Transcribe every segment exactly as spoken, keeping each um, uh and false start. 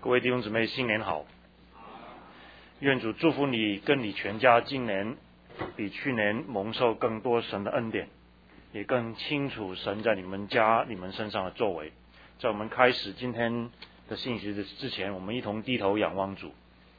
各位弟兄姊妹，新年好！愿主祝福你跟你全家今年比去年蒙受更多神的恩典，也更清楚神在你们家、你们身上的作为。在我们开始今天的信息之前，我们一同低头仰望主。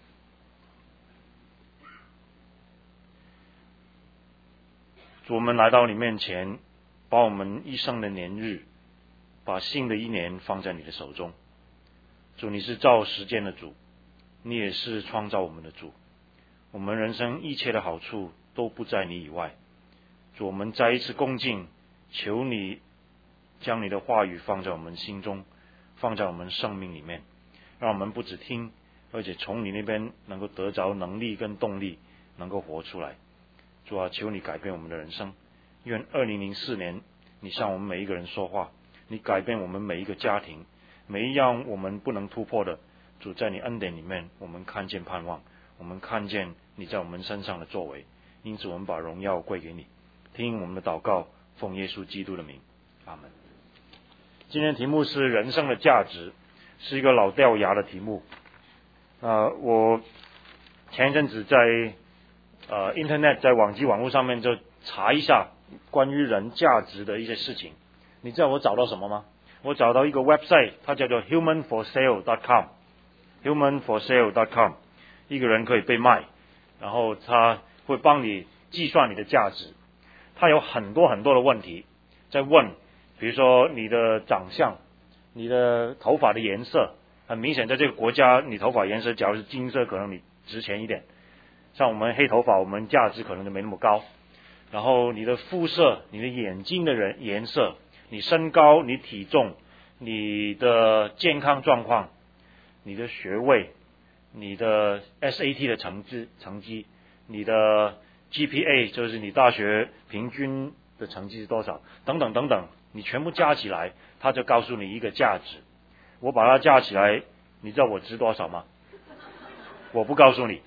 主，我们来到你面前，把我们一生的年日，把新的一年放在你的手中。主，你是造时间的主，你也是创造我们的主。我们人生一切的好处都不在你以外。主，我们再一次恭敬，求你将你的话语放在我们心中，放在我们生命里面，让我们不只听，而且从你那边能够得着能力跟动力，能够活出来。主啊，求你改变我们的人生。愿二零零四年你向我们每一个人说话，你改变我们每一个家庭，每一样我们不能突破的，主，在你恩典里面我们看见盼望，我们看见你在我们身上的作为，因此我们把荣耀归给你。听我们的祷告，奉耶稣基督的名，阿门。今天的题目是人生的价值，是一个老掉牙的题目。呃，我前一阵子在呃 Internet 在网际网络上面就查一下关于人价值的一些事情。你知道我找到什么吗？我找到一个 website， 它叫做 human for sale dot com human for sale dot com 一个人可以被卖，然后他会帮你计算你的价值。他有很多很多的问题在问，比如说你的长相，你的头发的颜色，很明显在这个国家你头发颜色假如是金色，可能你值钱一点，像我们黑头发我们价值可能就没那么高。然后你的肤色，你的眼睛的人颜色，你身高，你体重，你的健康状况，你的学位，你的 S A T 的成绩成绩，你的 G P A 就是你大学平均的成绩是多少，等等等等，你全部加起来，它就告诉你一个价值。我把它加起来，你知道我值多少吗？我不告诉你。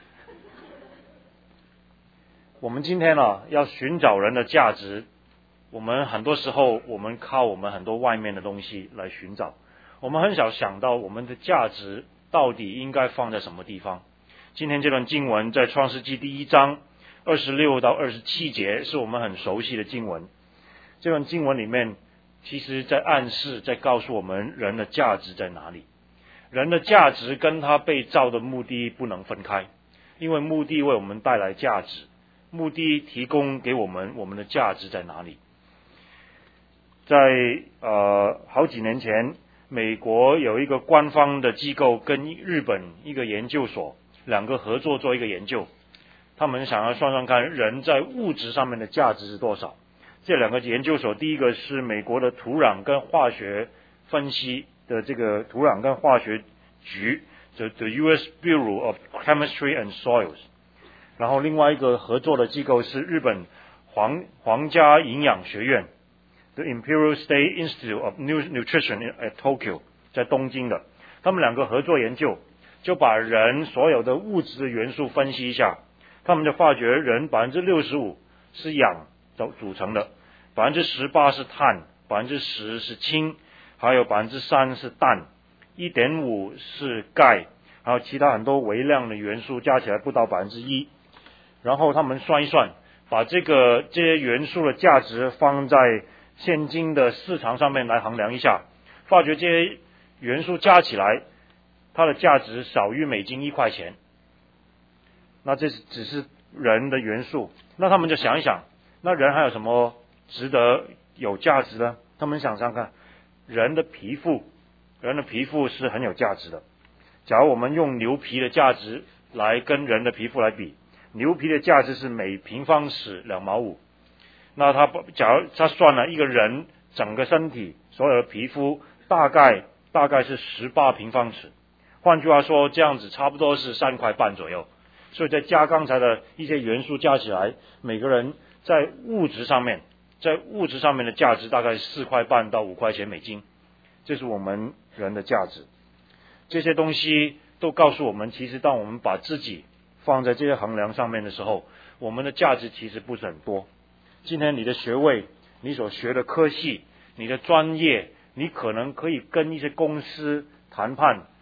我们今天啊，要寻找人的价值，我们很多时候我们靠我们很多外面的东西来寻找，我们很少想到我们的价值到底应该放在什么地方。今天这段经文在创世纪第一章二十六到二十七节是我们很熟悉的经文。这段经文里面其实在暗示，在告诉我们人的价值在哪里。人的价值跟他被造的目的不能分开，因为目的为我们带来价值，目的提供给我们我们的价值在哪里。在呃好几年前，美国有一个官方的机构跟日本一个研究所两个合作做一个研究，他们想要算算看人在物质上面的价值是多少。这两个研究所，第一个是美国的土壤跟化学分析的这个土壤跟化学局 the, the U S Bureau of Chemistry and Soils， 然后另外一个合作的机构是日本皇皇家营养学院 The Imperial State Institute of Nutrition at Tokyo， 在东京的。他们两个合作研究，就把人所有的物质的元素分析一下，他们就发觉人 百分之六十五 是氧组成的， 百分之十八 是碳， 百分之十 是氢，还有 百分之三 是氮， 一点五 是钙，还有其他很多微量的元素加起来不到 百分之一。 然后他们算一算，把这个这些元素的价值放在现今的市场上面来衡量一下，发觉这些元素加起来它的价值少于美金一块钱。那这只是人的元素，那他们就想一想，那人还有什么值得有价值的？他们想想看，人的皮肤，人的皮肤是很有价值的。假如我们用牛皮的价值来跟人的皮肤来比，牛皮的价值是每平方尺两毛五。那他假如他算了一个人整个身体所有的皮肤大概大概是十八平方尺，换句话说，这样子差不多是三块半左右。所以再加刚才的一些元素加起来，每个人在物质上面，在物质上面的价值大概四块半到五块钱美金，这是我们人的价值。这些东西都告诉我们，其实当我们把自己放在这些衡量上面的时候，我们的价值其实不是很多。今天你的学位，你所学的科系，你的专业，你可能可以跟一些公司谈判，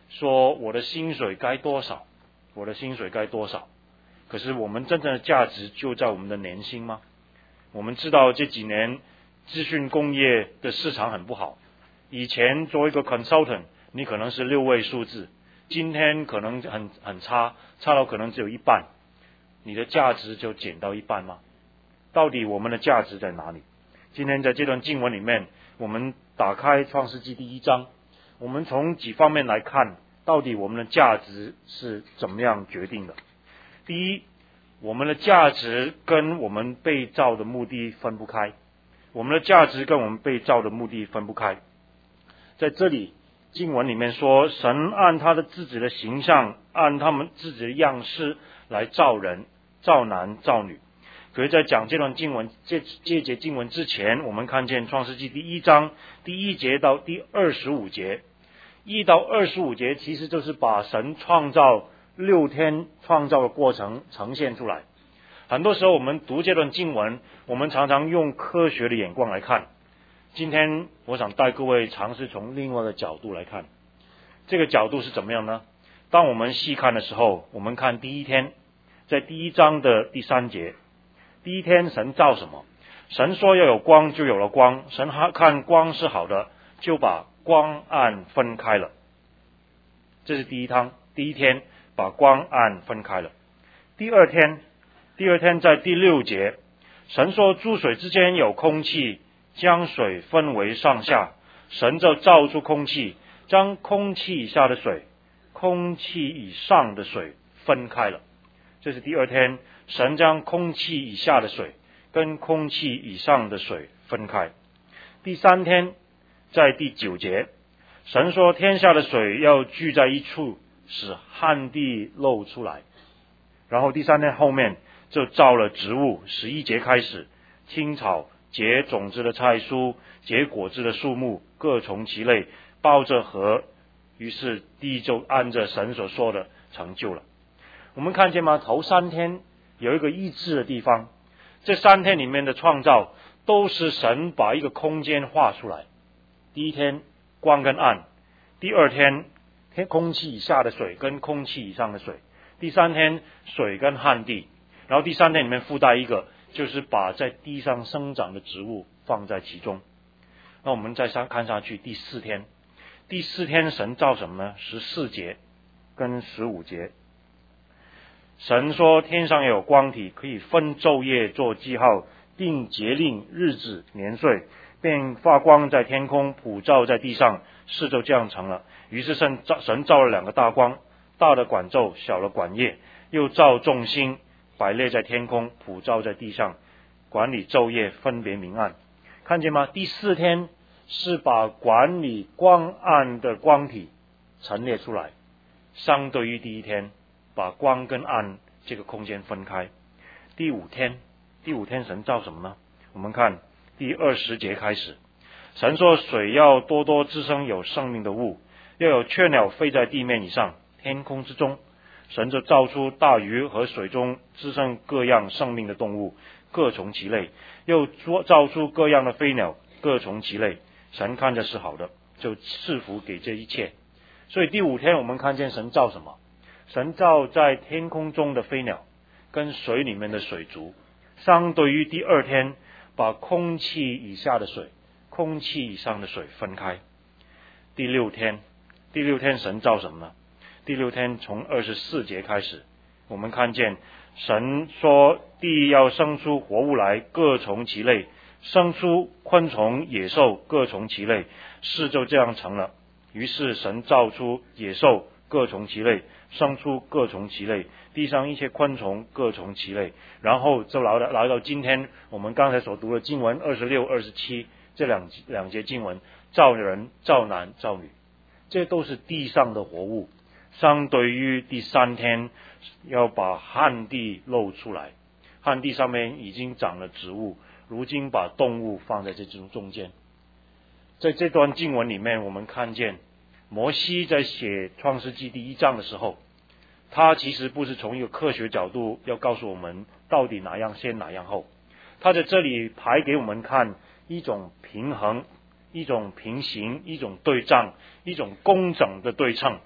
说我的薪水该多少，我的薪水该多少。可是我们真正的价值就在我们的年薪吗？我们知道这几年资讯工业的市场很不好，以前做一个 consultant 你可能是六位数字，今天可能很很差，差到可能只有一半，你的价值就减到一半吗？到底我们的价值在哪里？今天在这段经文里面，我们打开创世纪第一章，我们从几方面来看，到底我们的价值是怎么样决定的。第一，我们的价值跟我们被造的目的分不开，我们的价值跟我们被造的目的分不开。在这里经文里面说，神按他的自己的形象，按他们自己的样式来造人，造男造女。可是在讲这段经文这这节经文之前，我们看见创世纪第一章第一节到第二十五节，一到二十五节其实就是把神创造六天创造的过程呈现出来。很多时候我们读这段经文，我们常常用科学的眼光来看。今天我想带各位尝试从另外一个角度来看，这个角度是怎么样呢？当我们细看的时候，我们看第一天，在第一章的第三节，第一天神造什么？神说要有光，就有了光。神看光是好的，就把光暗分开了。这是第一汤，第一天把光暗分开了。第二天，第二天在第六节，神说诸水之间有空气，将水分为上下。神就造出空气，将空气以下的水、空气以上的水分开了。这是第二天，神将空气以下的水跟空气以上的水分开。第三天，在第九节，神说天下的水要聚在一处，使旱地露出来。然后第三天后面就造了植物，十一节开始，青草、结种子的菜蔬、结果子的树木，各从其类，包着核。于是地就按着神所说的成就了。我们看见吗？头三天有一个意志的地方，这三天里面的创造都是神把一个空间画出来。第一天光跟暗，第二天天空气以下的水跟空气以上的水，第三天水跟旱地，然后第三天里面附带一个，就是把在地上生长的植物放在其中。那我们再看下去，第四天，第四天神造什么呢？十四节跟十五节。神说天上有光体，可以分昼夜做记号，并节令日子年岁，便发光在天空，普照在地上，事就这样成了。于是神造神造了两个大光，大的管昼，小的管夜，又造众星，摆列在天空，普照在地上，管理昼夜，分别明暗。看见吗？第四天是把管理光暗的光体陈列出来，相对于第一天把光跟暗这个空间分开。第五天，第五天神造什么呢？我们看第二十节开始，神说水要多多滋生有生命的物，要有雀鸟飞在地面以上，天空之中。神就造出大鱼和水中滋生各样生命的动物，各从其类，又造出各样的飞鸟，各从其类。神看着是好的，就赐福给这一切。所以第五天我们看见神造什么？神造在天空中的飞鸟跟水里面的水族，相对于第二天把空气以下的水、空气以上的水分开。第六天，第六天神造什么呢？第六天从二十四节开始，我们看见神说地要生出活物来，各从其类，生出昆虫野兽，各从其类，事就这样成了。于是神造出野兽，各从其类，生出各从其类，地上一切昆虫各从其类。然后就来到来到今天我们刚才所读的经文二十六、二十七这两两节经文，造人、造男、造女，这都是地上的活物。相对于第三天要把旱地露出来，旱地上面已经长了植物，如今把动物放在这中间。在这段经文里面，我们看见摩西在写创世纪第一章的时候，他其实不是从一个科学角度要告诉我们到底哪样先哪样后，他在这里排给我们看一种平衡，一种平行，一种对仗，一种工整的对称。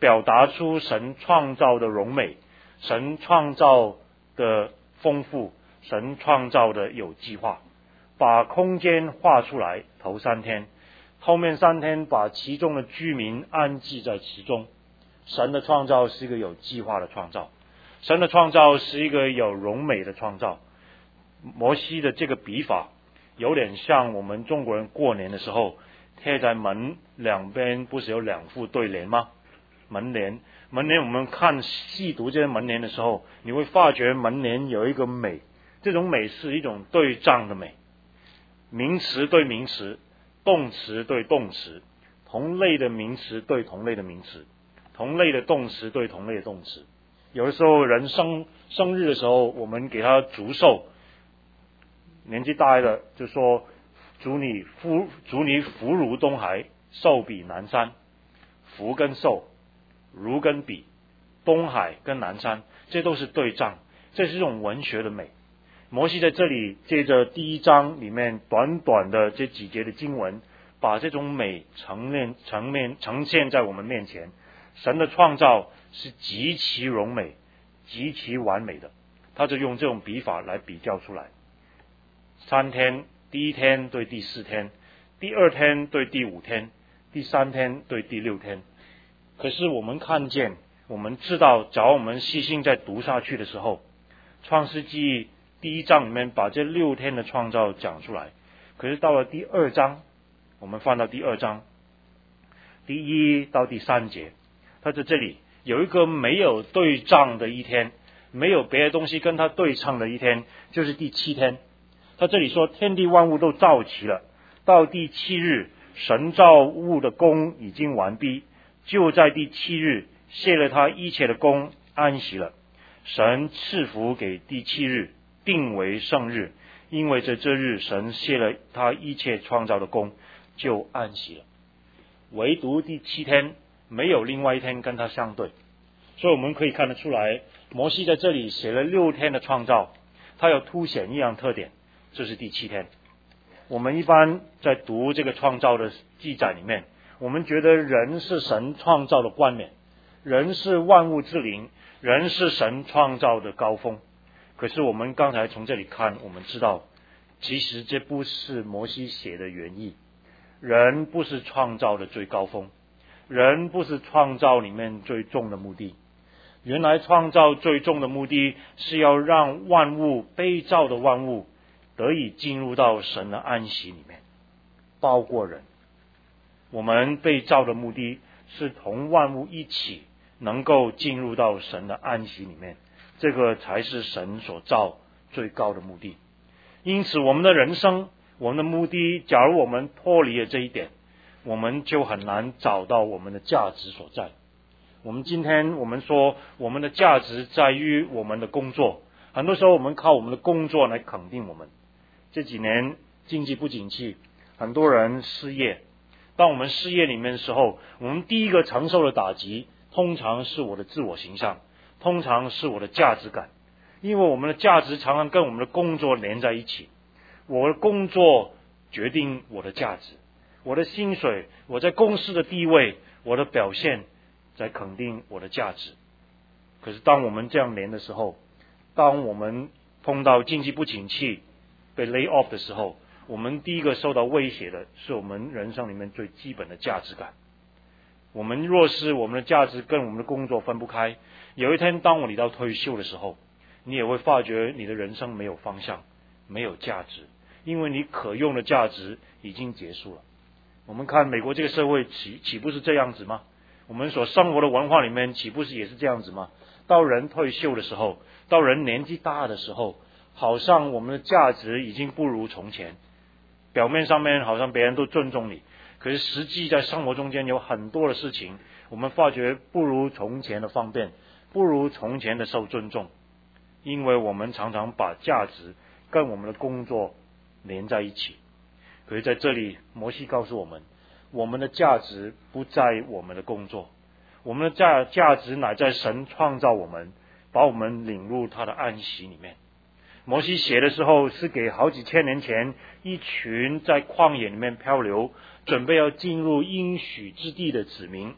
表达出神创造的荣美，神创造的丰富，神创造的有计划，把空间画出来，头三天，后面三天把其中的居民安置在其中。神的创造是一个有计划的创造，神的创造是一个有荣美的创造。摩西的这个笔法有点像我们中国人过年的时候贴在门两边，不是有两副对联吗？门帘，门帘我们看细读这些门帘的时候，你会发觉门帘有一个美，这种美是一种对仗的美，名词对名词，动词对动词，同类的名词对同类的名词，同类的动词对同类的动词。有的时候人生生日的时候，我们给他祝寿，年纪大了就说祝你福祝你福如东海，寿比南山。福跟寿，如跟比，东海跟南山，这都是对仗，这是一种文学的美。摩西在这里借着第一章里面短短的这几节的经文，把这种美呈现呈面呈现在我们面前。神的创造是极其荣美，极其完美的，他就用这种笔法来比较出来。三天，第一天对第四天，第二天对第五天，第三天对第六天。可是我们看见，我们知道，只要我们细心在读下去的时候，创世纪第一章里面把这六天的创造讲出来。可是到了第二章，我们翻到第二章第一到第三节，他在这里有一个没有对仗的一天，没有别的东西跟他对唱的一天，就是第七天。他这里说天地万物都造齐了，到第七日神造物的工已经完毕，就在第七日卸了他一切的工，安息了。神赐福给第七日，定为圣日，因为在这日神卸了他一切创造的工，就安息了。唯独第七天没有另外一天跟他相对，所以我们可以看得出来，摩西在这里写了六天的创造，他有凸显一样特点，这是第七天。我们一般在读这个创造的记载里面，我们觉得人是神创造的冠冕，人是万物之灵，人是神创造的高峰。可是我们刚才从这里看，我们知道其实这不是摩西写的原意。人不是创造的最高峰，人不是创造里面最重的目的。原来创造最重的目的是要让万物，被造的万物得以进入到神的安息里面，包括人。我们被造的目的是同万物一起能够进入到神的安息里面，这个才是神所造最高的目的。因此我们的人生，我们的目的，假如我们脱离了这一点，我们就很难找到我们的价值所在。我们今天我们说我们的价值在于我们的工作，很多时候我们靠我们的工作来肯定我们。这几年经济不景气，很多人失业。当我们失业里面的时候，我们第一个承受的打击通常是我的自我形象，通常是我的价值感，因为我们的价值常常跟我们的工作连在一起。我的工作决定我的价值，我的薪水，我在公司的地位，我的表现在肯定我的价值。可是当我们这样连的时候，当我们碰到经济不景气被 lay off 的时候，我们第一个受到威胁的是我们人生里面最基本的价值感。我们若是我们的价值跟我们的工作分不开，有一天当我你到退休的时候，你也会发觉你的人生没有方向，没有价值，因为你可用的价值已经结束了。我们看美国这个社会岂岂不是这样子吗？我们所生活的文化里面岂不是也是这样子吗？到人退休的时候，到人年纪大的时候，好像我们的价值已经不如从前。表面上面好像别人都尊重你，可是实际在生活中间有很多的事情，我们发觉不如从前的方便，不如从前的受尊重，因为我们常常把价值跟我们的工作连在一起。可是在这里摩西告诉我们，我们的价值不在我们的工作，我们的价价值乃在神创造我们，把我们领入他的安息里面。摩西写的时候是给好几千年前一群在旷野里面漂流，准备要进入应许之地的子民，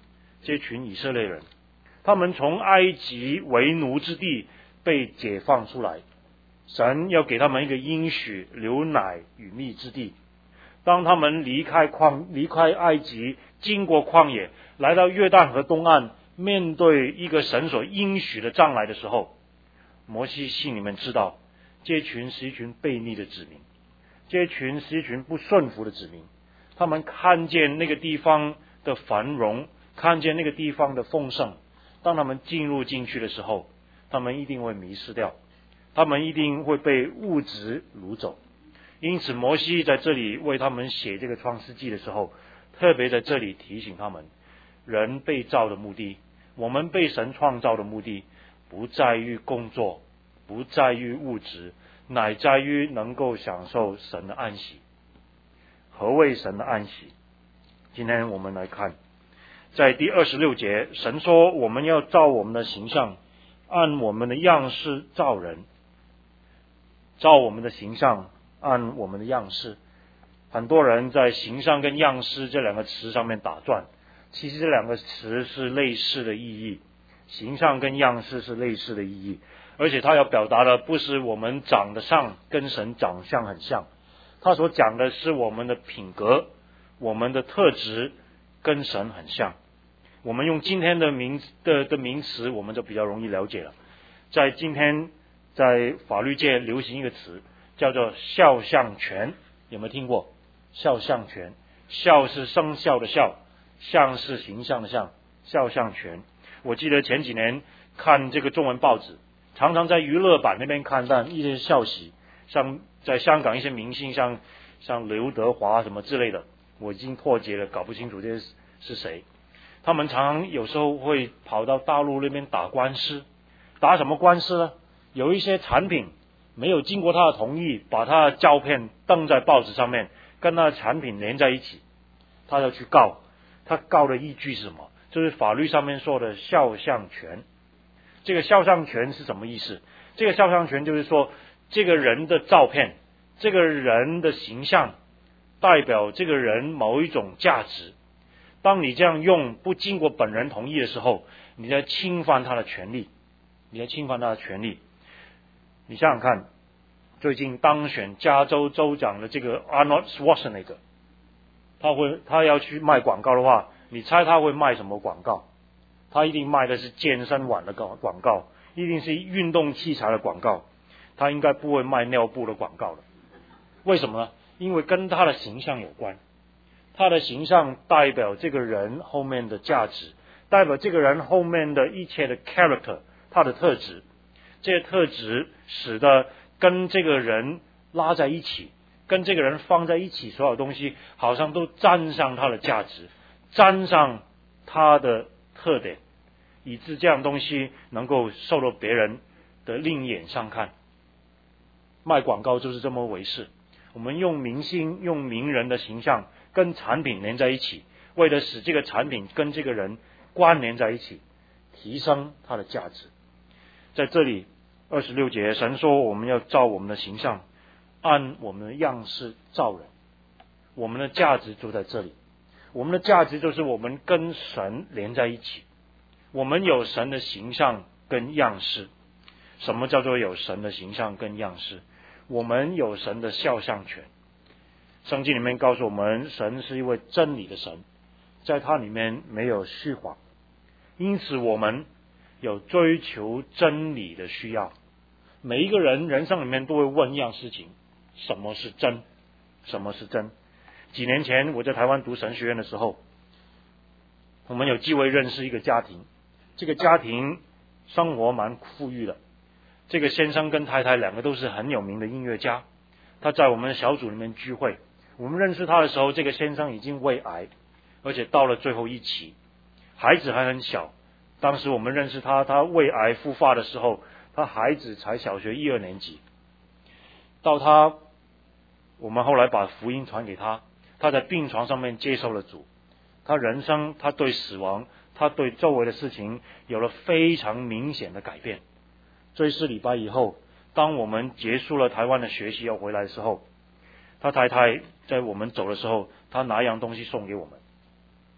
这群以色列人，他们从埃及为奴之地被解放出来，神要给他们一个应许流奶与蜜之地。当他们离开旷离开埃及，经过旷野，来到约旦河东岸，面对一个神所应许的将来的时候，摩西心里面知道，这群是一群悖逆的子民，这群是一群不顺服的子民。他们看见那个地方的繁荣，看见那个地方的丰盛，当他们进入进去的时候，他们一定会迷失掉，他们一定会被物质掳走。因此摩西在这里为他们写这个创世纪的时候，特别在这里提醒他们，人被造的目的，我们被神创造的目的，不在于工作，不在于物质，乃在于能够享受神的安息。何谓神的安息？今天我们来看，在第二十六节，神说我们要照我们的形象，按我们的样式造人。照我们的形象，按我们的样式。很多人在形象跟样式这两个词上面打转，其实这两个词是类似的意义，形象跟样式是类似的意义，而且他要表达的不是我们长得上跟神长相很像，他所讲的是我们的品格，我们的特质跟神很像。我们用今天的名的的名词，我们就比较容易了解了。在今天在法律界流行一个词叫做肖像权，有没有听过？肖像权，肖是生肖的肖，像是形象的像，肖像权。我记得前几年看这个中文报纸，常常在娱乐版那边看到一些消息，像在香港一些明星，像像刘德华什么之类的，我已经破解了，搞不清楚这些是谁。他们常常有时候会跑到大陆那边打官司，打什么官司呢？有一些产品没有经过他的同意，把他的照片登在报纸上面，跟他的产品连在一起，他要去告。他告的依据是什么？就是法律上面说的肖像权。这个肖像权是什么意思？这个肖像权就是说，这个人的照片，这个人的形象，代表这个人某一种价值。当你这样用不经过本人同意的时候，你在侵犯他的权利，你在侵犯他的权利。你想想看，最近当选加州州长的这个 Arnold Schwarzenegger， 他会他要去卖广告的话，你猜他会卖什么广告？他一定卖的是健身碗的广告，一定是运动器材的广告，他应该不会卖尿布的广告的。为什么呢？因为跟他的形象有关，他的形象代表这个人后面的价值，代表这个人后面的一切的 character， 他的特质。这些特质使得跟这个人拉在一起，跟这个人放在一起，所有东西好像都沾上他的价值，沾上他的特点，以致这样东西能够受到别人的另眼相看。卖广告就是这么回事，我们用明星用名人的形象跟产品连在一起，为了使这个产品跟这个人关联在一起，提升它的价值。在这里二十六节，神说我们要照我们的形象，按我们的样式造人。我们的价值就在这里，我们的价值就是我们跟神连在一起，我们有神的形象跟样式。什么叫做有神的形象跟样式？我们有神的肖像权。圣经里面告诉我们，神是一位真理的神，在他里面没有虚谎，因此我们有追求真理的需要。每一个人人生里面都会问一样事情，什么是真？什么是真？几年前我在台湾读神学院的时候，我们有机会认识一个家庭，这个家庭生活蛮富裕的，这个先生跟太太两个都是很有名的音乐家。他在我们的小组里面聚会，我们认识他的时候，这个先生已经胃癌，而且到了最后一期，孩子还很小。当时我们认识他，他胃癌复发的时候，他孩子才小学一二年级。到他，我们后来把福音传给他，他在病床上面接受了主。他人生，他对死亡，他对周围的事情有了非常明显的改变。追思礼拜以后，当我们结束了台湾的学习要回来的时候，他太太在我们走的时候，他拿一样东西送给我们。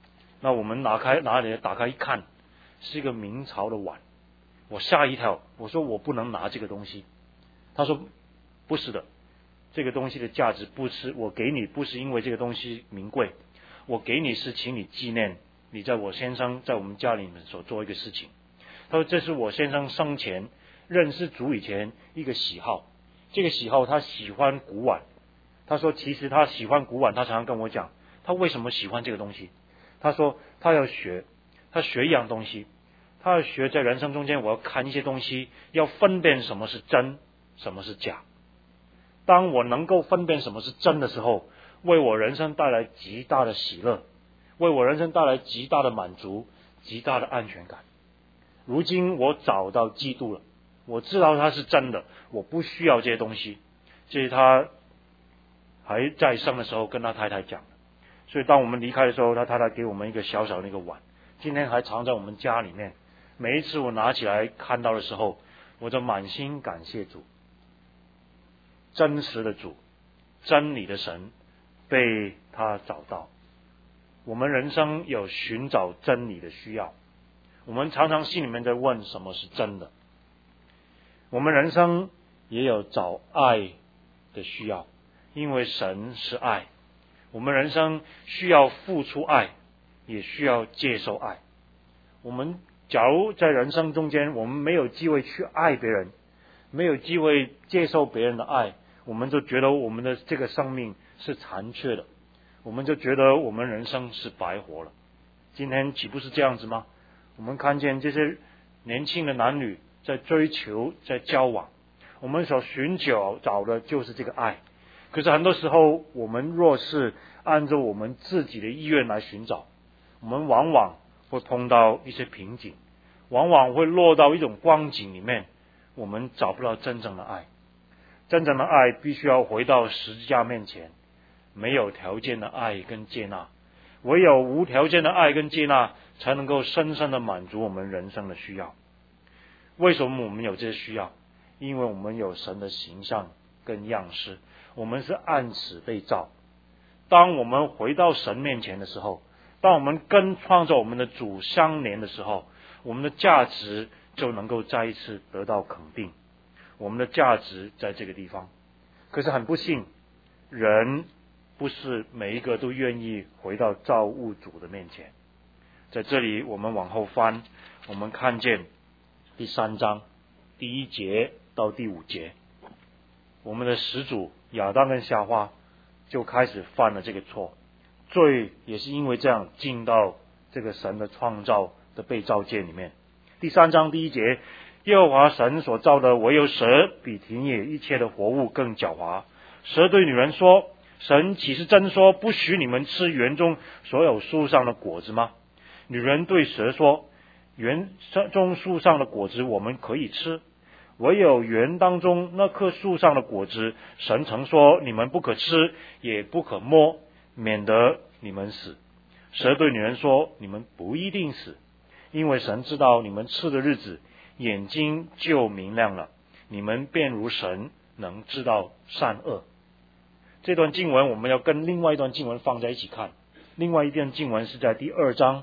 那我们拿开拿来打开一看，是一个明朝的碗，我吓一跳，我说我不能拿这个东西。他说不是的，这个东西的价值不是我给你，不是因为这个东西名贵，我给你是请你纪念你在我先生在我们家里面所做一个事情。他说这是我先生生前认识主以前一个喜好，这个喜好他喜欢古碗。他说其实他喜欢古碗，他常常跟我讲他为什么喜欢这个东西。他说他要学，他学一样东西，他要学在人生中间，我要看一些东西，要分辨什么是真，什么是假。当我能够分辨什么是真的时候，为我人生带来极大的喜乐，为我人生带来极大的满足，极大的安全感。如今我找到基督了，我知道它是真的，我不需要这些东西。这是他还在生的时候跟他太太讲的。所以当我们离开的时候，他太太给我们一个小小的一个碗，今天还藏在我们家里面。每一次我拿起来看到的时候，我就满心感谢主，真实的主，真理的神被他找到。我们人生有寻找真理的需要，我们常常心里面在问什么是真的。我们人生也有找爱的需要，因为神是爱。我们人生需要付出爱，也需要接受爱。我们假如在人生中间我们没有机会去爱别人，没有机会接受别人的爱，我们就觉得我们的这个生命是残缺的，我们就觉得我们人生是白活了。今天岂不是这样子吗？我们看见这些年轻的男女在追求，在交往，我们所寻求找的就是这个爱。可是很多时候我们若是按照我们自己的意愿来寻找，我们往往会碰到一些瓶颈，往往会落到一种光景里面，我们找不到真正的爱。真正的爱必须要回到十字架面前，没有条件的爱跟接纳，唯有无条件的爱跟接纳，才能够深深的满足我们人生的需要。为什么我们有这些需要？因为我们有神的形象跟样式，我们是按此被造。当我们回到神面前的时候，当我们跟创造我们的主相连的时候，我们的价值就能够再一次得到肯定。我们的价值在这个地方。可是很不幸，人不是每一个都愿意回到造物主的面前。在这里我们往后翻，我们看见第三章第一节到第五节，我们的始祖亚当跟夏娃就开始犯了这个错，罪也是因为这样进到这个神的创造的被造界里面。第三章第一节，耶和华神所造的唯有蛇比田野一切的活物更狡猾。蛇对女人说，神岂是真说不许你们吃园中所有树上的果子吗？女人对蛇说，园中树上的果子我们可以吃，唯有园当中那棵树上的果子，神曾说你们不可吃，也不可摸，免得你们死。蛇对女人说，你们不一定死，因为神知道你们吃的日子，眼睛就明亮了，你们便如神，能知道善恶。这段经文我们要跟另外一段经文放在一起看。另外一段经文是在第二章，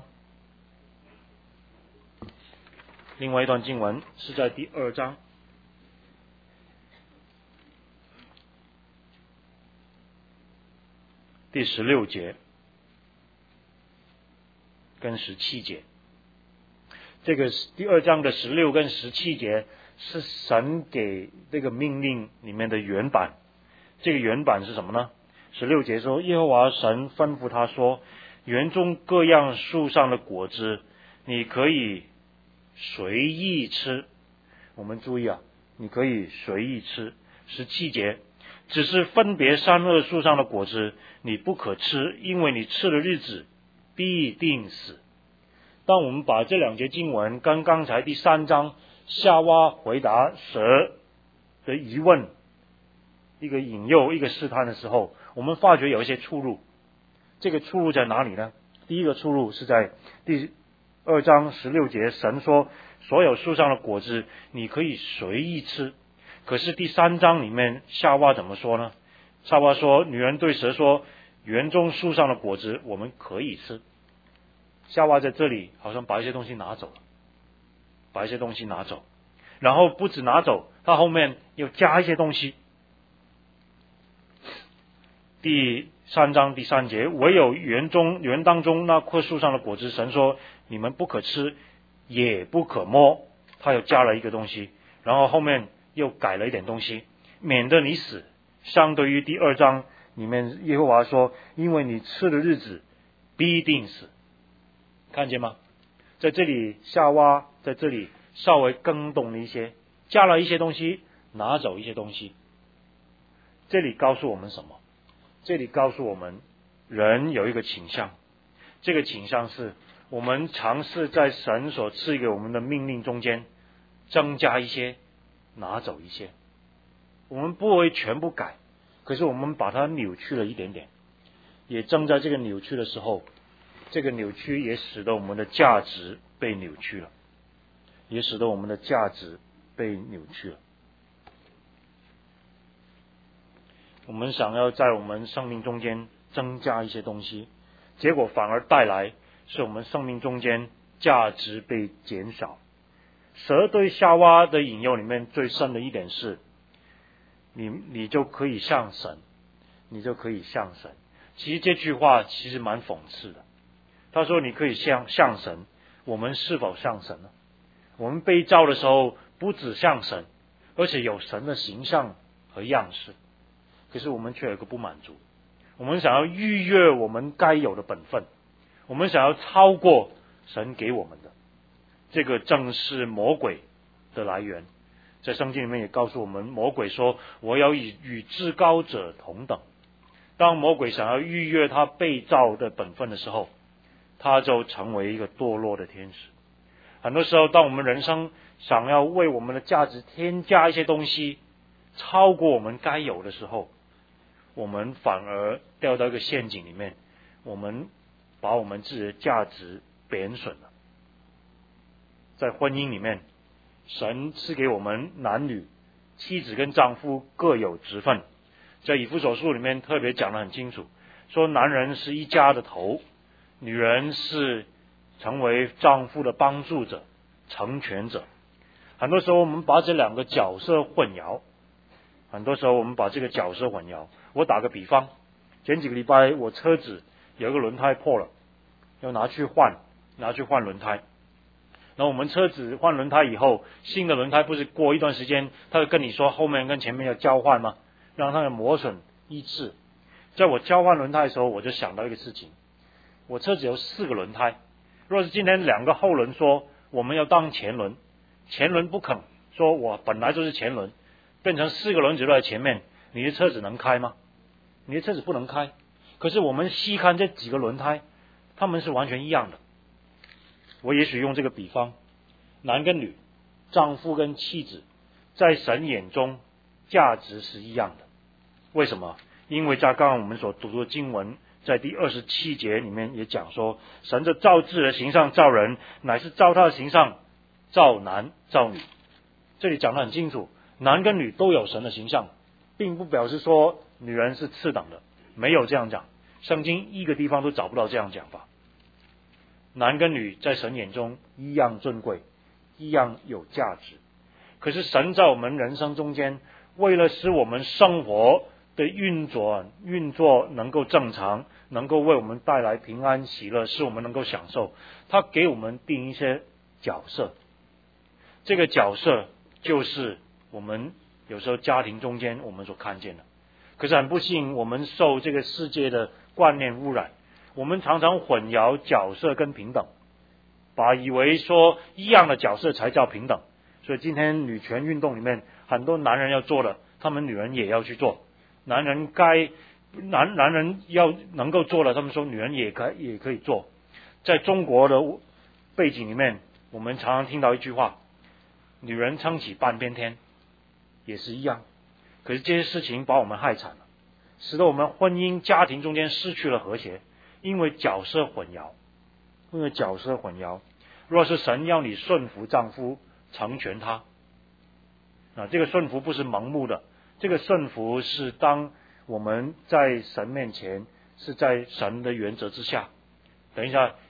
另外一段经文是在第二章第十六节跟十七节。这个第二章的十六跟十七节是神给这个命令里面的原版。这个原版是什么呢？十六节说，耶和华神吩咐他说，园中各样树上的果子你可以随意吃。我们注意啊，你可以随意吃。十七节，只是分别善恶树上的果子你不可吃，因为你吃的日子必定死。当我们把这两节经文跟刚才第三章夏娃回答蛇的疑问一个引诱一个试探的时候，我们发觉有一些出入。这个出入在哪里呢？第一个出入是在第二章十六节，神说所有树上的果子你可以随意吃。可是第三章里面夏娃怎么说呢？夏娃说，女人对蛇说，园中树上的果子我们可以吃。 夏娃在这里好像把一些东西拿走了，把一些东西拿走，然后不止拿走，他后面又加一些东西。第三章第三节，唯有园中园当中那棵树上的果子，神说你们不可吃，也不可摸。他又加了一个东西，然后后面又改了一点东西，免得你死。相对于第二章里面耶和华说，因为你吃的日子必定死。看见吗？在这里夏娃在这里稍微更动了一些，加了一些东西，拿走一些东西。这里告诉我们什么？这里告诉我们人有一个倾向，这个倾向是我们尝试在神所赐给我们的命令中间增加一些，拿走一些。我们不会全部改，可是我们把它扭曲了一点点，也正在这个扭曲的时候，这个扭曲也使得我们的价值被扭曲了，也使得我们的价值被扭曲了。我们想要在我们生命中间增加一些东西，结果反而带来是我们生命中间价值被减少。蛇对夏娃的引诱里面最深的一点是，你你就可以像神，你就可以像神。其实这句话其实蛮讽刺的。他说你可以像像神，我们是否像神呢？我们被造的时候不只像神，而且有神的形象和样式。可是我们却有一个不满足，我们想要逾越我们该有的本分，我们想要超过神给我们的。这个正是魔鬼的来源。在圣经里面也告诉我们，魔鬼说我要与与至高者同等。当魔鬼想要逾越他被造的本分的时候，他就成为一个堕落的天使。很多时候当我们人生想要为我们的价值添加一些东西，超过我们该有的时候，我们反而掉到一个陷阱里面，我们把我们自己的价值贬损了。在婚姻里面，神赐给我们男女妻子跟丈夫各有职分，在以弗所书里面特别讲得很清楚，说男人是一家的头，女人是成为丈夫的帮助者、成全者。很多时候我们把这两个角色混淆，很多时候我们把这个角色混淆。我打个比方，前几个礼拜我车子有一个轮胎破了，要拿去换，拿去换轮胎。然后我们车子换轮胎以后，新的轮胎不是过一段时间，他会跟你说后面跟前面要交换吗？让它的磨损一致。在我交换轮胎的时候，我就想到一个事情，我车子有四个轮胎，若是今天两个后轮说我们要当前轮，前轮不肯，说我本来就是前轮，变成四个轮子都在前面，你的车子能开吗？你的车子不能开。可是我们细看这几个轮胎，它们是完全一样的。我也许用这个比方，男跟女，丈夫跟妻子，在神眼中价值是一样的。为什么？因为在刚刚我们所读的经文，在第二十七节里面也讲说，神的造自的形象造人，乃是照他的形象造男造女。这里讲得很清楚，男跟女都有神的形象，并不表示说女人是次等的，没有这样讲。圣经一个地方都找不到这样讲法。男跟女在神眼中一样尊贵，一样有价值。可是神在我们人生中间，为了使我们生活的运作运作能够正常，能够为我们带来平安喜乐，使我们能够享受，他给我们定一些角色。这个角色就是我们有时候家庭中间我们所看见的。可是很不幸，我们受这个世界的观念污染，我们常常混淆角色跟平等，把以为说一样的角色才叫平等。所以今天女权运动里面，很多男人要做的，他们女人也要去做。男人该男男人要能够做的，他们说女人也可也可以做。在中国的背景里面，我们常常听到一句话，女人撑起半边天，也是一样。可是这些事情把我们害惨了，使得我们婚姻家庭中间失去了和谐，因为角色混淆，因为角色混淆。若是神要你顺服丈夫，成全他，啊，这个顺服不是盲目的，这个顺服是当我们在神面前，是在神的原则之下。等一下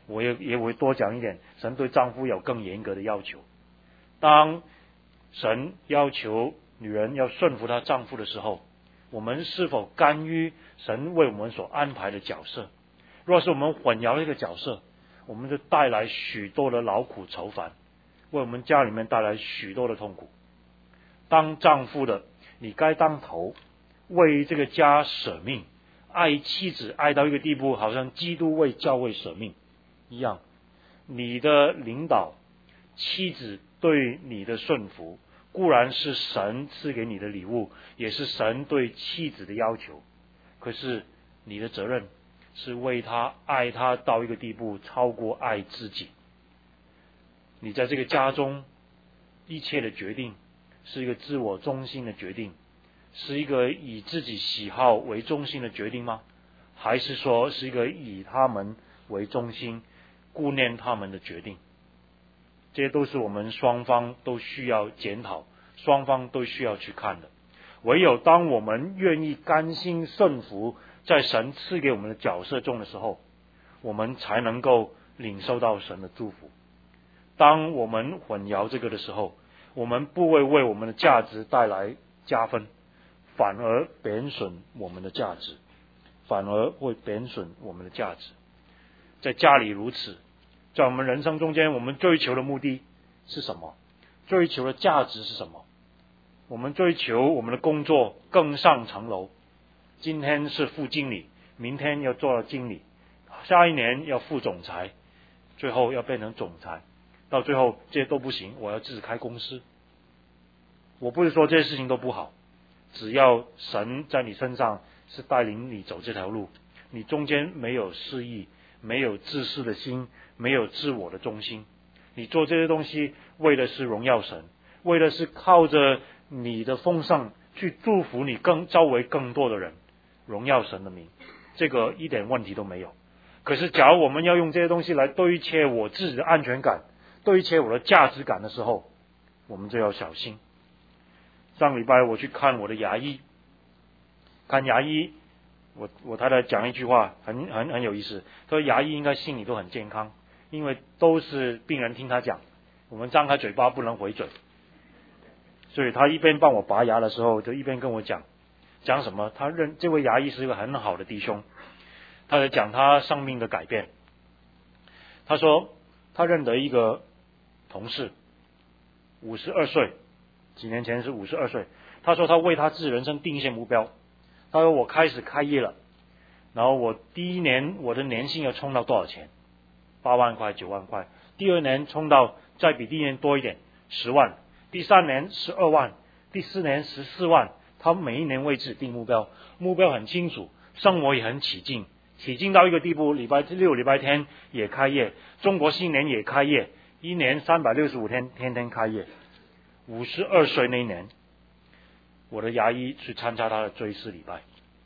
我也也会多讲一点，神对丈夫有更严格的要求。当神要求女人要顺服她丈夫的时候，我们是否甘于神为我们所安排的角色？若是我们混淆这个角色，我们就带来许多的劳苦愁烦，为我们家里面带来许多的痛苦。当丈夫的，你该当头，为这个家舍命，爱妻子爱到一个地步，好像基督为教会舍命一样。你的领导，妻子对你的顺服，固然是神赐给你的礼物，也是神对妻子的要求。可是你的责任是为他爱他到一个地步，超过爱自己。你在这个家中一切的决定，是一个自我中心的决定，是一个以自己喜好为中心的决定吗？还是说是一个以他们为中心，顾念他们的决定？这些都是我们双方都需要检讨，双方都需要去看的。唯有当我们愿意甘心顺服在神赐给我们的角色中的时候，我们才能够领受到神的祝福。当我们混淆这个的时候，我们不会为我们的价值带来加分，反而贬损我们的价值，反而会贬损我们的价值。在家里如此，在我们人生中间，我们追求的目的是什么？追求的价值是什么？我们追求我们的工作更上层楼，今天是副经理，明天要做到经理，下一年要副总裁，最后要变成总裁，到最后这些都不行，我要自己开公司。我不是说这些事情都不好，只要神在你身上是带领你走这条路，你中间没有私意，没有自私的心，没有自我的中心，你做这些东西为的是荣耀神，为的是靠着你的丰盛去祝福你更周围更多的人，荣耀神的名，这个一点问题都没有。可是假如我们要用这些东西来对切我自己的安全感，对切我的价值感的时候，我们就要小心。上礼拜我去看我的牙医，看牙医，我我太太讲一句话很很很有意思，她说牙医应该心里都很健康，因为都是病人听他讲，我们张开嘴巴不能回嘴，所以他一边帮我拔牙的时候，就一边跟我讲讲什么。他认这位牙医是一个很好的弟兄，他在讲他生命的改变。他说他认得一个同事，五十二岁，几年前是五十二岁。他说他为他自己人生定一些目标。他说我开始开业了，然后我第一年我的年薪要冲到多少钱？八万块、九万块。第二年冲到再比第一年多一点，十万。第三年十二万，第四年十四万。他每一年为自己定目标，目标很清楚，生活也很起劲，起劲到一个地步，礼拜六、礼拜天也开业，中国新年也开业，一年三百六十五天，天天开业。五十二岁那一年，我的牙医去参加他的追思礼拜，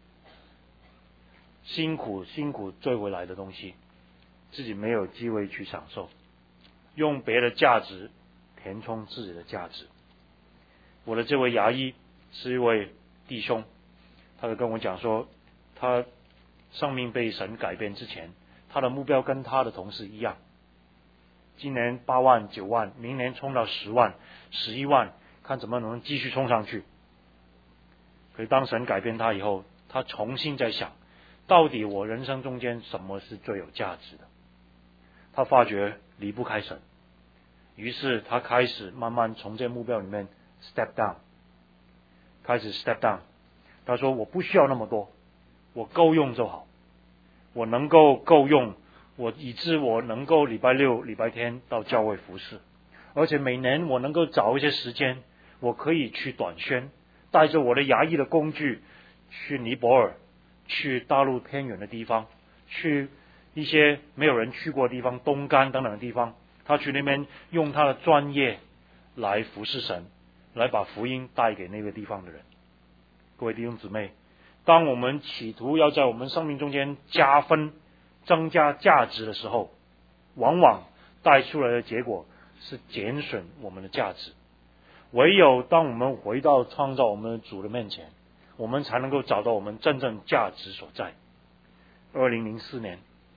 辛苦辛苦追回来的东西，自己没有机会去享受，用别的价值填充自己的价值。我的这位牙医是一位弟兄，他就跟我讲说，他生命被神改变之前，他的目标跟他的同事一样，今年八万、九万，明年冲到十万、十一万，看怎么能继续冲上去。可是当神改变他以后，他重新在想，到底我人生中间什么是最有价值的？他发觉离不开神，于是他开始慢慢从这目标里面 step down， 开始 step down。他说我不需要那么多，我够用就好，我能够够用，我以致我能够礼拜六、礼拜天到教会服侍，而且每年我能够找一些时间，我可以去短宣，带着我的牙医的工具去尼泊尔，去大陆偏远的地方，去一些没有人去过的地方，东干等等的地方，他去那边用他的专业来服侍神，来把福音带给那个地方的人。各位弟兄姊妹，当我们企图要在我们生命中间加分、增加价值的时候，往往带出来的结果是减损我们的价值。唯有当我们回到创造我们的主的面前，我们才能够找到我们真正价值所在。二零零四年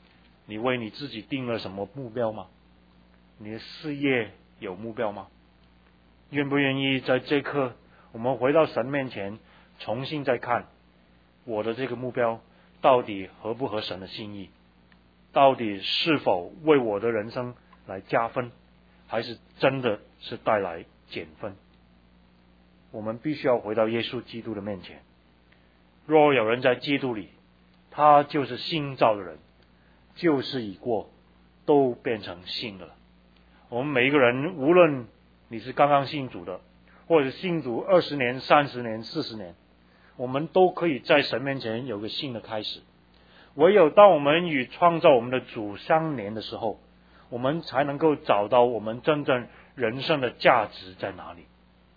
你为你自己定了什么目标吗？你的事业有目标吗？愿不愿意在这刻，我们回到神面前，重新再看我的这个目标到底合不合神的心意？到底是否为我的人生来加分，还是真的是带来减分？我们必须要回到耶稣基督的面前。若有人在基督里，他就是新造的人，旧事已过，都变成新的了。我们每一个人，无论你是刚刚信主的，或者信主二十年、三十年、四十年，我们都可以在神面前有个新的开始。唯有当我们与创造我们的主相连的时候，我们才能够找到我们真正人生的价值在哪里。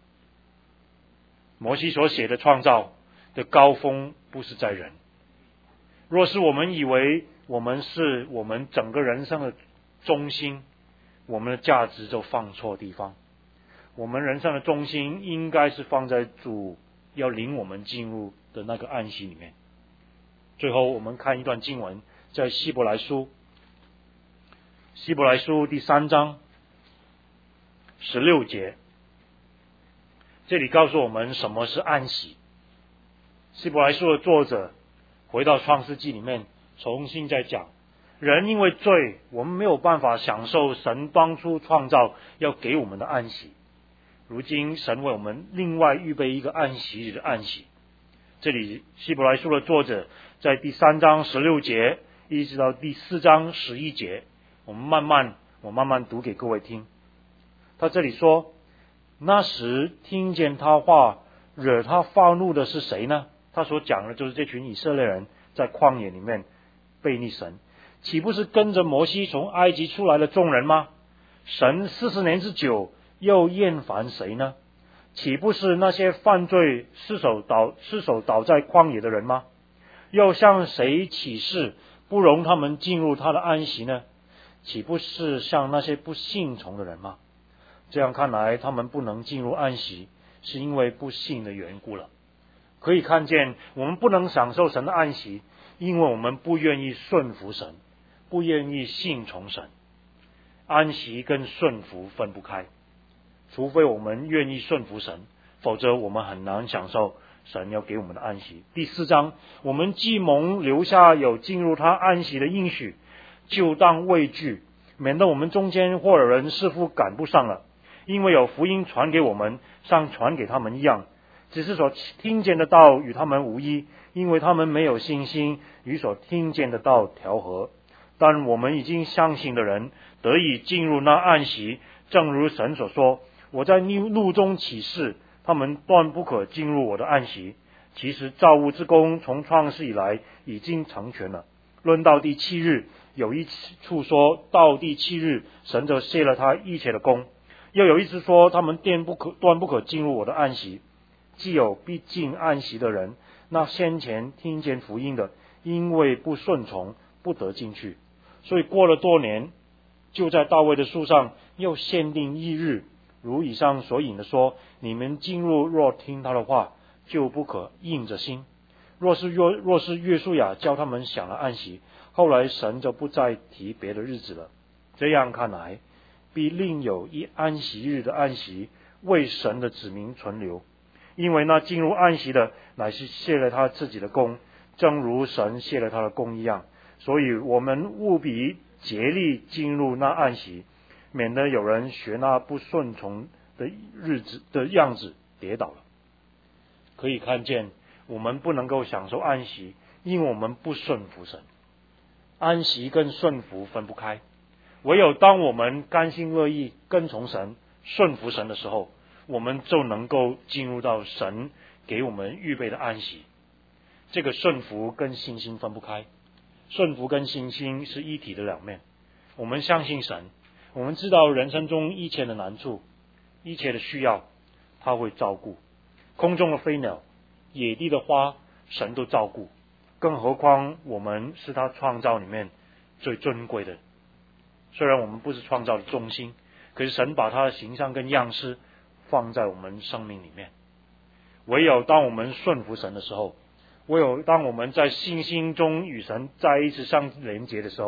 摩西所写的创造的高峰不是在人。若是我们以为我们是我们整个人生的中心，我们的价值就放错地方。我们人生的中心应该是放在主要领我们进入的那个安息里面。最后我们看一段经文，在希伯来书，希伯来书第三章十六节，这里告诉我们什么是安息。希伯来书的作者回到创世纪里面，重新再讲，人因为罪，我们没有办法享受神当初创造要给我们的安息。如今神为我们另外预备一个安息日的安息。这里希伯来书的作者在第三章十六节一直到第四章十一节，我们慢慢我慢慢读给各位听。他这里说，那时听见他话惹他发怒的是谁呢？他所讲的就是这群以色列人在旷野里面悖逆神，岂不是跟着摩西从埃及出来的众人吗？神四十年之久又厌烦谁呢？岂不是那些犯罪失手倒失手倒在旷野的人吗？又向谁起誓不容他们进入他的安息呢？岂不是向那些不信从的人吗？这样看来，他们不能进入安息，是因为不信的缘故了。可以看见，我们不能享受神的安息，因为我们不愿意顺服神，不愿意信从神。安息跟顺服分不开，除非我们愿意顺服神，否则我们很难享受神要给我们的安息。第四章，我们既蒙留下有进入他安息的应许，就当畏惧，免得我们中间或有人似乎赶不上了。因为有福音传给我们，像传给他们一样，只是所听见的道与他们无异，因为他们没有信心与所听见的道调和。但我们已经相信的人得以进入那安息，正如神所说，我在怒中起誓，他们断不可进入我的安息。其实造物之功从创世以来已经成全了。论到第七日，有一处说到第七日，神就卸了他一切的功。又有一次说，他们断不可断不可进入我的安息。既有必进安息的人，那先前听见福音的，因为不顺从，不得进去。所以过了多年，就在大卫的书上又限定一日，如以上所引的说，你们进入若听他的话，就不可硬着心。若是若若是约书亚教他们享了安息，后来神就不再提别的日子了。这样看来，必另有一安息日的安息为神的子民存留，因为那进入安息的乃是卸了他自己的功，正如神卸了他的功一样。所以我们务必竭力进入那安息，免得有人学那不顺从的日子的样子跌倒了。可以看见，我们不能够享受安息，因为我们不顺服神。安息跟顺服分不开，唯有当我们甘心乐意跟从神、顺服神的时候，我们就能够进入到神给我们预备的安息。这个顺服跟信心分不开，顺服跟信心是一体的两面。我们相信神，我们知道人生中一切的难处、一切的需要，他会照顾。空中的飞鸟、野地的花，神都照顾，更何况我们是他创造里面最尊贵的。虽然我们不是创造的中心，可是神把他的形象跟样式放在我们生命里面。唯有当我们顺服神的时候，唯有当我们在信心中与神再一次相连结的时候，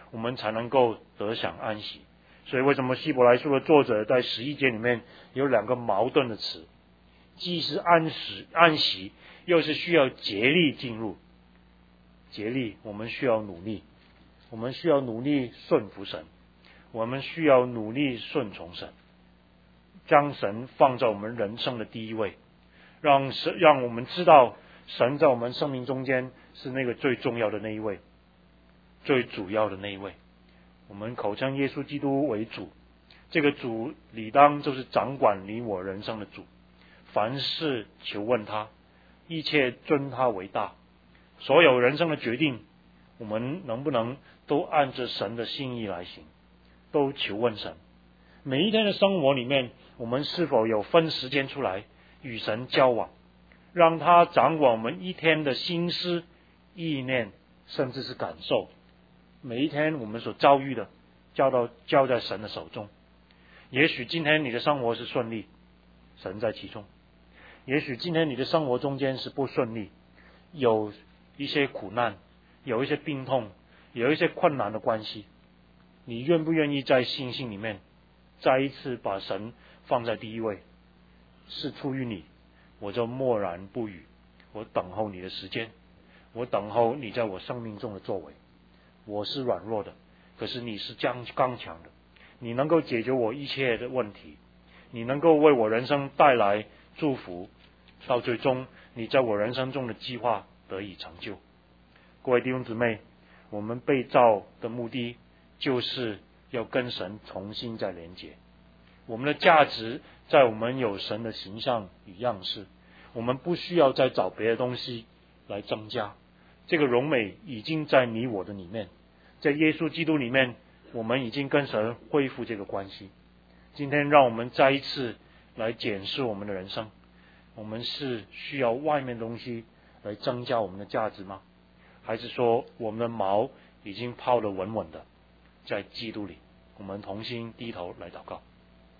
我们才能够得享安息。所以为什么希伯来书的作者在十一节里面有两个矛盾的词，既是安息安息，又是需要竭力进入。竭力，我们需要努力，我们需要努力顺服神，我们需要努力顺从神，将神放在我们人生的第一位，让神让我们知道神在我们生命中间是那个最重要的那一位，最主要的那一位。我们口称耶稣基督为主，这个主理当就是掌管你我人生的主，凡事求问他，一切尊他为大。所有人生的决定，我们能不能都按着神的心意来行，都求问神。每一天的生活里面，我们是否有分时间出来与神交往，让他掌管我们一天的心思、意念，甚至是感受。每一天我们所遭遇的，交到交在神的手中。也许今天你的生活是顺利，神在其中；也许今天你的生活中间是不顺利，有一些苦难，有一些病痛，有一些困难的关系。你愿不愿意在信心里面再一次把神放在第一位？是出于你，我就默然不语，我等候你的时间，我等候你在我生命中的作为。我是软弱的，可是你是刚刚强的，你能够解决我一切的问题，你能够为我人生带来祝福，到最终你在我人生中的计划得以成就。各位弟兄姊妹，我们被造的目的就是要跟神重新再连结。我们的价值在我们有神的形象与样式，我们不需要再找别的东西来增加。这个荣美已经在你我的里面，在耶稣基督里面，我们已经跟神恢复这个关系。今天让我们再一次来检视我们的人生，我们是需要外面的东西来增加我们的价值吗？还是说我们的锚已经抛得稳稳的在基督里？我们同心低头来祷告。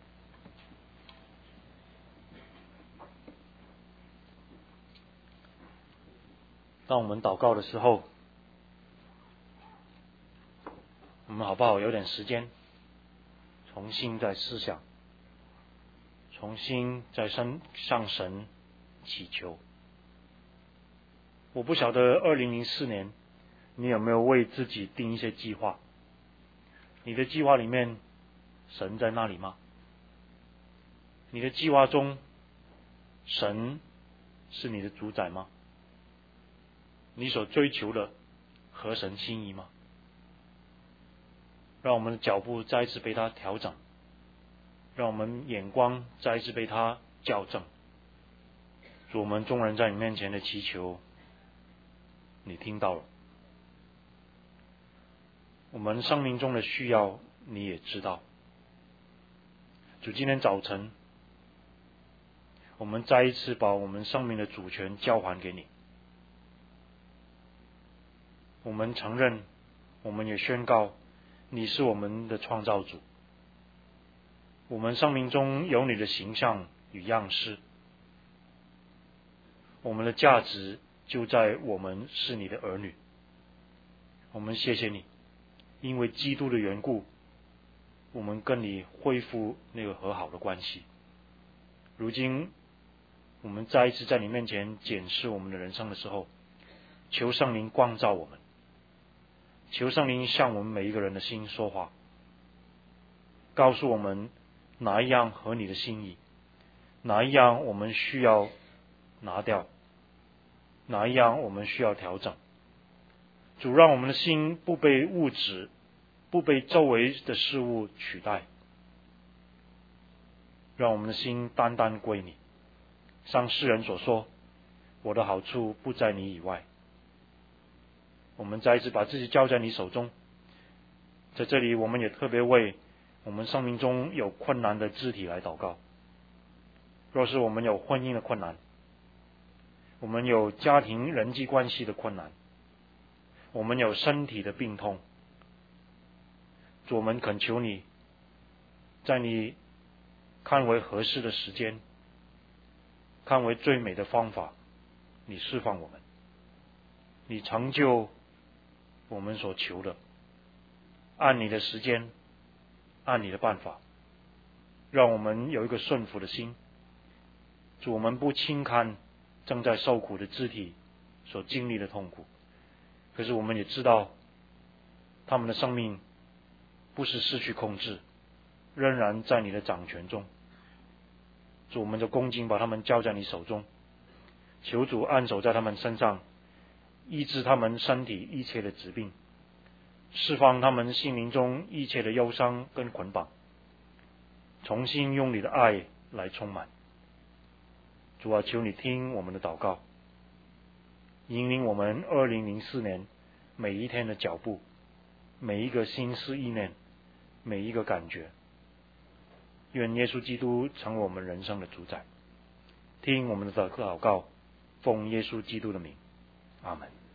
当我们祷告的时候，我们好不好有点时间重新再思想，重新再向神祈求。我不晓得二零零四年你有没有为自己定一些计划，你的计划里面神在那里吗？你的计划中神是你的主宰吗？你所追求的合神心意吗？让我们的脚步再一次被他调整，让我们眼光再一次被他校正。主，我们众人在你面前的祈求你听到了，我们生命中的需要你也知道。主，今天早晨我们再一次把我们生命的主权交还给你。我们承认，我们也宣告你是我们的创造主，我们生命中有你的形象与样式，我们的价值就在我们是你的儿女。我们谢谢你，因为基督的缘故，我们跟你恢复那个和好的关系。如今我们再一次在你面前检视我们的人生的时候，求圣灵光照我们，求圣灵向我们每一个人的心说话，告诉我们哪一样合你的心意，哪一样我们需要拿掉，哪一样我们需要调整。主，让我们的心不被物质，不被周围的事物取代，让我们的心单单归你。像诗人所说，我的好处不在你以外。我们再一次把自己交在你手中。在这里我们也特别为我们生命中有困难的肢体来祷告。若是我们有婚姻的困难，我们有家庭人际关系的困难，我们有身体的病痛，主，我们恳求你，在你看为合适的时间，看为最美的方法，你释放我们，你成就我们所求的。 按你的时间，按你的办法，让我们有一个顺服的心。主，我们不轻看正在受苦的肢体所经历的痛苦，可是我们也知道他们的生命不是失去控制，仍然在你的掌权中。主，我们的恭敬把他们交在你手中，求主按手在他们身上，医治他们身体一切的疾病，释放他们心灵中一切的忧伤跟捆绑，重新用你的爱来充满。主啊，求你听我们的祷告，引领我们二零零四年每一天的脚步，每一个心思意念，每一个感觉。愿耶稣基督成为我们人生的主宰。听我们的祷告，奉耶稣基督的名，阿门。